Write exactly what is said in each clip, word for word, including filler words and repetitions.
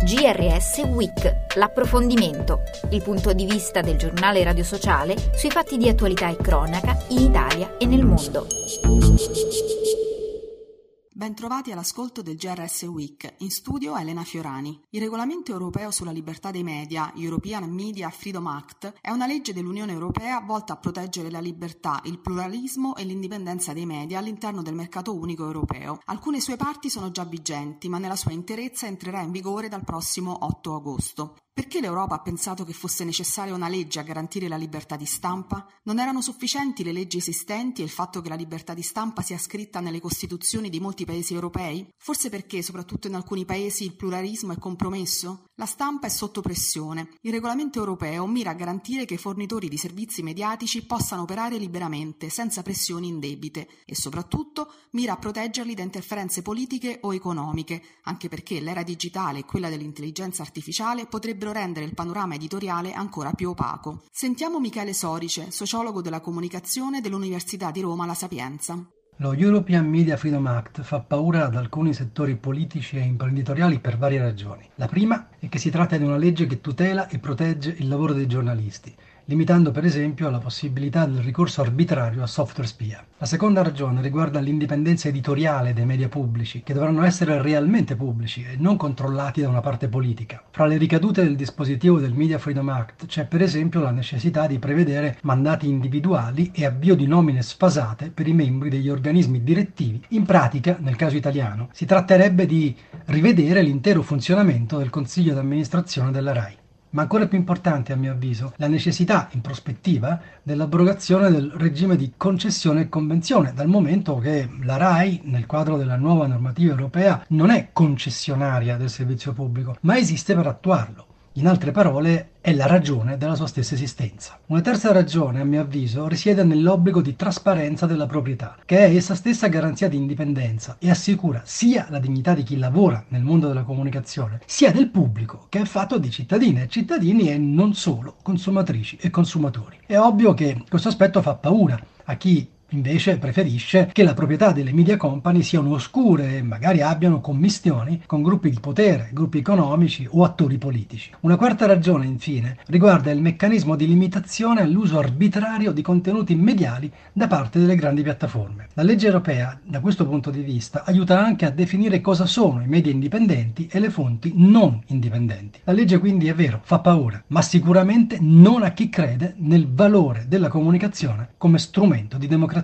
G R S Week, l'approfondimento, il punto di vista del giornale radio sociale sui fatti di attualità e cronaca in Italia e nel mondo. Bentrovati all'ascolto del G R S Week, in studio Elena Fiorani. Il regolamento europeo sulla libertà dei media, European Media Freedom Act, è una legge dell'Unione Europea volta a proteggere la libertà, il pluralismo e l'indipendenza dei media all'interno del mercato unico europeo. Alcune sue parti sono già vigenti, ma nella sua interezza entrerà in vigore dal prossimo otto agosto. Perché l'Europa ha pensato che fosse necessaria una legge a garantire la libertà di stampa? Non erano sufficienti le leggi esistenti e il fatto che la libertà di stampa sia scritta nelle costituzioni di molti paesi europei? Forse perché, soprattutto in alcuni paesi, il pluralismo è compromesso? La stampa è sotto pressione. Il regolamento europeo mira a garantire che i fornitori di servizi mediatici possano operare liberamente, senza pressioni indebite, e soprattutto mira a proteggerli da interferenze politiche o economiche, anche perché l'era digitale e quella dell'intelligenza artificiale potrebbero rendere il panorama editoriale ancora più opaco. Sentiamo Michele Sorice, sociologo della comunicazione dell'Università di Roma La Sapienza. Lo European Media Freedom Act fa paura ad alcuni settori politici e imprenditoriali per varie ragioni. La prima è che si tratta di una legge che tutela e protegge il lavoro dei giornalisti, limitando per esempio la possibilità del ricorso arbitrario a software spia. La seconda ragione riguarda l'indipendenza editoriale dei media pubblici, che dovranno essere realmente pubblici e non controllati da una parte politica. Fra le ricadute del dispositivo del Media Freedom Act c'è per esempio la necessità di prevedere mandati individuali e avvio di nomine sfasate per i membri degli organismi direttivi. In pratica, nel caso italiano, si tratterebbe di rivedere l'intero funzionamento del Consiglio d'amministrazione della RAI. Ma ancora più importante, a mio avviso, la necessità, in prospettiva, dell'abrogazione del regime di concessione e convenzione, dal momento che la RAI, nel quadro della nuova normativa europea, non è concessionaria del servizio pubblico, ma esiste per attuarlo. In altre parole, è la ragione della sua stessa esistenza. Una terza ragione, a mio avviso, risiede nell'obbligo di trasparenza della proprietà, che è essa stessa garanzia di indipendenza e assicura sia la dignità di chi lavora nel mondo della comunicazione, sia del pubblico, che è fatto di cittadine e cittadini e non solo consumatrici e consumatori. È ovvio che questo aspetto fa paura a chi invece preferisce che la proprietà delle media company siano oscure e magari abbiano commistioni con gruppi di potere, gruppi economici o attori politici. Una quarta ragione, infine, riguarda il meccanismo di limitazione all'uso arbitrario di contenuti mediali da parte delle grandi piattaforme. La legge europea, da questo punto di vista, aiuta anche a definire cosa sono i media indipendenti e le fonti non indipendenti. La legge quindi, è vero, fa paura, ma sicuramente non a chi crede nel valore della comunicazione come strumento di democrazia.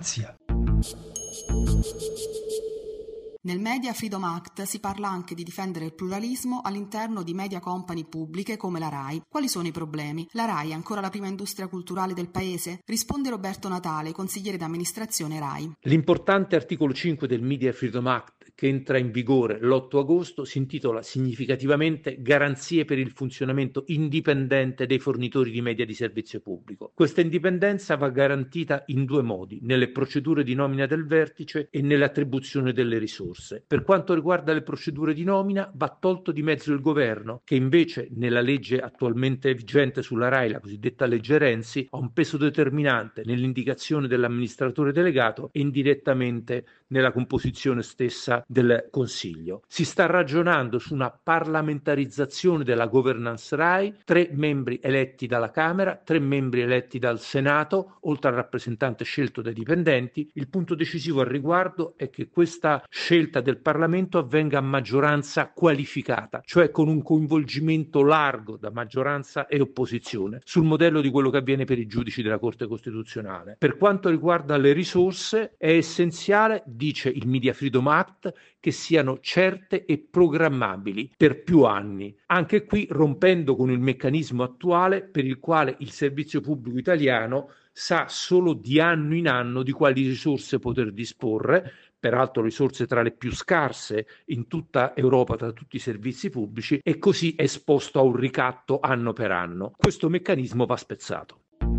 Nel Media Freedom Act si parla anche di difendere il pluralismo all'interno di media company pubbliche come la RAI. Quali sono i problemi? La RAI è ancora la prima industria culturale del paese? Risponde Roberto Natale, consigliere d'amministrazione RAI. L'importante articolo cinque del Media Freedom Act, che entra in vigore l'otto agosto, si intitola significativamente Garanzie per il funzionamento indipendente dei fornitori di media di servizio pubblico. Questa indipendenza va garantita in due modi: nelle procedure di nomina del vertice e nell'attribuzione delle risorse. Per quanto riguarda le procedure di nomina, va tolto di mezzo il governo, che invece nella legge attualmente vigente sulla RAI, la cosiddetta legge Renzi, ha un peso determinante nell'indicazione dell'amministratore delegato e indirettamente nella composizione stessa del Consiglio. Si sta ragionando su una parlamentarizzazione della governance RAI, tre membri eletti dalla Camera, tre membri eletti dal Senato, oltre al rappresentante scelto dai dipendenti. Il punto decisivo al riguardo è che questa scelta del Parlamento avvenga a maggioranza qualificata, cioè con un coinvolgimento largo da maggioranza e opposizione, sul modello di quello che avviene per i giudici della Corte Costituzionale. Per quanto riguarda le risorse, è essenziale, dice il Media Freedom Act, che siano certe e programmabili per più anni, anche qui rompendo con il meccanismo attuale per il quale il servizio pubblico italiano sa solo di anno in anno di quali risorse poter disporre, peraltro risorse tra le più scarse in tutta Europa tra tutti i servizi pubblici, e così è esposto a un ricatto anno per anno. Questo meccanismo va spezzato.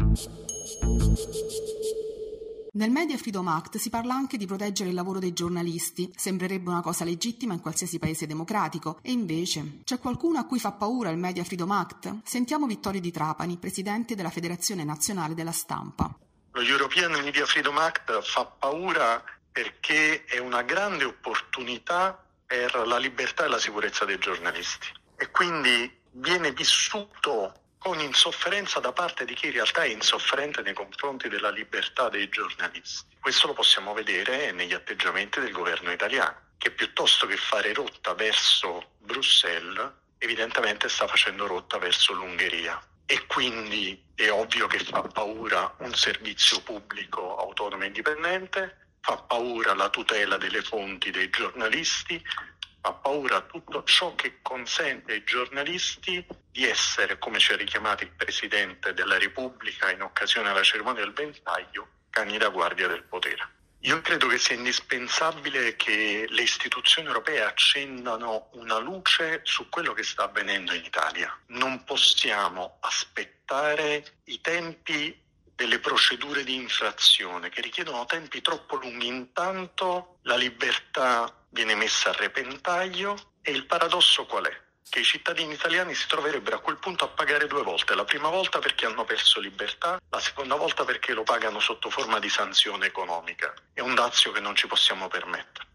Nel Media Freedom Act si parla anche di proteggere il lavoro dei giornalisti. Sembrerebbe una cosa legittima in qualsiasi paese democratico. E invece, c'è qualcuno a cui fa paura il Media Freedom Act? Sentiamo Vittorio Di Trapani, presidente della Federazione Nazionale della Stampa. Lo European Media Freedom Act fa paura perché è una grande opportunità per la libertà e la sicurezza dei giornalisti. e quindi viene vissuto con insofferenza da parte di chi in realtà è insofferente nei confronti della libertà dei giornalisti. Questo lo possiamo vedere negli atteggiamenti del governo italiano, che piuttosto che fare rotta verso Bruxelles, evidentemente sta facendo rotta verso l'Ungheria. E quindi è ovvio che fa paura un servizio pubblico autonomo e indipendente, fa paura la tutela delle fonti dei giornalisti, fa paura tutto ciò che consente ai giornalisti di essere, come ci ha richiamato il Presidente della Repubblica in occasione della cerimonia del ventaglio, cani da guardia del potere. Io credo che sia indispensabile che le istituzioni europee accendano una luce su quello che sta avvenendo in Italia. Non possiamo aspettare i tempi delle procedure di infrazione che richiedono tempi troppo lunghi. Intanto la libertà viene messa a repentaglio e il paradosso qual è? Che i cittadini italiani si troverebbero a quel punto a pagare due volte. La prima volta perché hanno perso libertà, la seconda volta perché lo pagano sotto forma di sanzione economica. È un dazio che non ci possiamo permettere.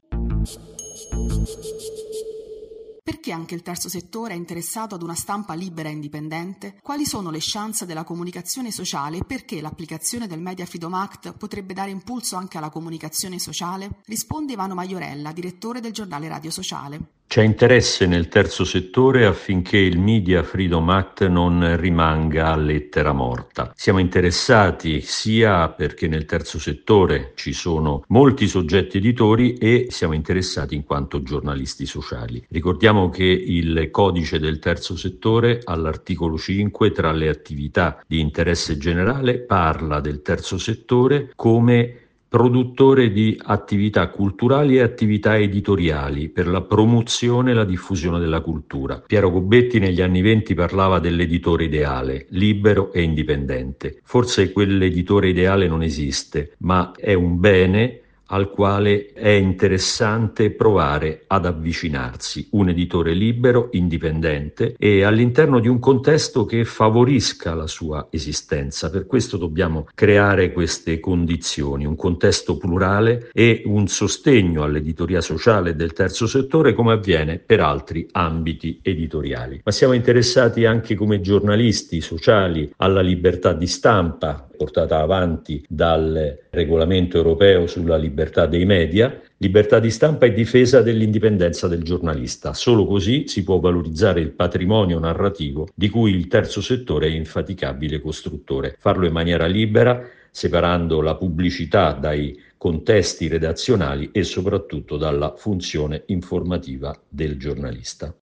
Perché anche il terzo settore è interessato ad una stampa libera e indipendente? Quali sono le chance della comunicazione sociale e perché l'applicazione del Media Freedom Act potrebbe dare impulso anche alla comunicazione sociale? Risponde Ivano Maiorella, direttore del giornale Radio Sociale. C'è interesse nel terzo settore affinché il Media Freedom Act non rimanga a lettera morta. Siamo interessati sia perché nel terzo settore ci sono molti soggetti editori e siamo interessati in quanto giornalisti sociali. Ricordiamo che il codice del terzo settore all'articolo cinque, tra le attività di interesse generale, parla del terzo settore come produttore di attività culturali e attività editoriali per la promozione e la diffusione della cultura. Piero Gobetti negli anni venti parlava dell'editore ideale, libero e indipendente. Forse quell'editore ideale non esiste, ma è un bene al quale è interessante provare ad avvicinarsi, un editore libero, indipendente e all'interno di un contesto che favorisca la sua esistenza. Per questo dobbiamo creare queste condizioni, un contesto plurale e un sostegno all'editoria sociale del terzo settore come avviene per altri ambiti editoriali. Ma siamo interessati anche come giornalisti sociali alla libertà di stampa, portata avanti dal regolamento europeo sulla libertà dei media, libertà di stampa e difesa dell'indipendenza del giornalista. Solo così si può valorizzare il patrimonio narrativo di cui il terzo settore è infaticabile costruttore. Farlo in maniera libera, separando la pubblicità dai contesti redazionali e soprattutto dalla funzione informativa del giornalista.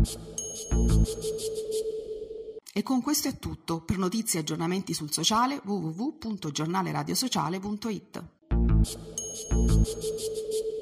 E con questo è tutto. Per notizie e aggiornamenti sul sociale w w w punto giornale radio sociale punto i t.